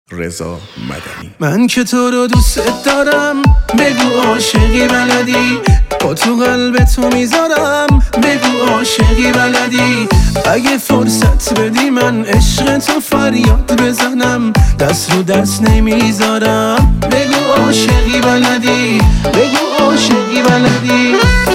رضا مدنی. من که تو رو دوست دارم، بگو عاشقی بلدی، با تو قلب تو میذارم، بگو عاشقی بلدی. اگه فرصت بدی من عشق تو فریاد بزنم، دست رو دست نمیذارم. بگو عاشقی بلدی، بگو عاشقی بلدی.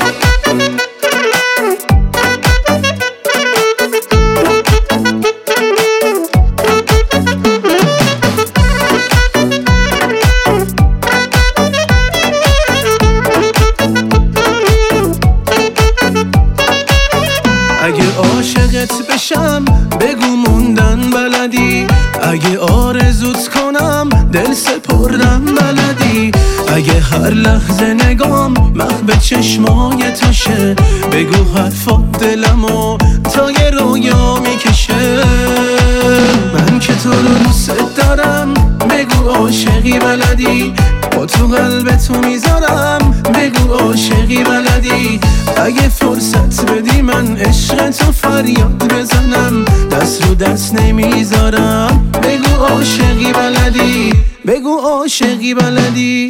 اگه عاشقت بشم بگو موندن بلدی، اگه آرزوت کنم دل سپردن بلدی. اگه هر لحظه نگام محو چشمای توشه، بگو حرفات دلمو تا یه رویا میکشه. من که تو رو دوست دارم، بگو عاشقی بلدی، با تو قلب تو میذارم، بگو عاشقی بلدی. اگه فرصت بدی من عشق تو فریاد بزنم، دست رو دست نمیذارم. بگو عاشقی بلدی، بگو عاشقی بلدی.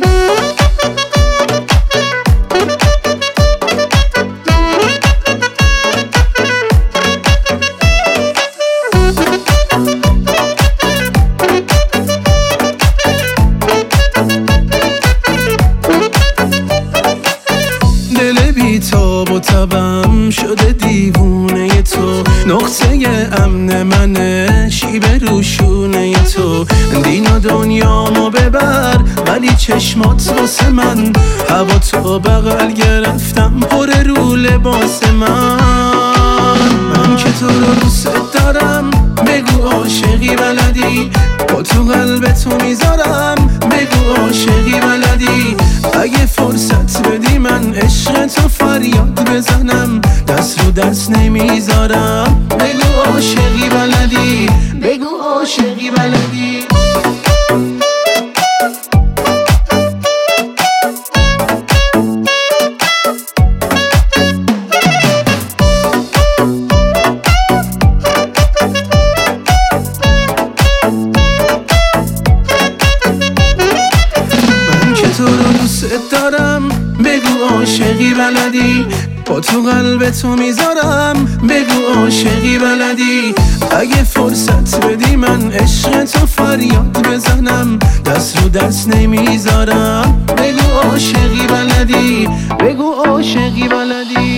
تاب و تبم شده دیوونه تو، نقطه امن منه شیب روشونه تو. دین و دنیامو ببر ولی چشمات واسه من، هوا تو بغل گرفتم پر رو لباس من که تو رو دوست دارم، بگو عاشقی بلدی، با تو قلب تو میذارم، بگو عاشقی بلدی. اگه فرصت بدی من عشق تو فریاد بزنم، دست رو دست نمیذارم. بگو عاشقی بلدی، بگو عاشقی بلدی. تو رو دوست دارم، بگو عاشقی بلدی، با تو قلب تو میذارم، بگو عاشقی بلدی. اگه فرصت بدی من عشق تو فریاد بزنم، دست رو دست نمیذارم. بگو عاشقی بلدی، بگو عاشقی بلدی.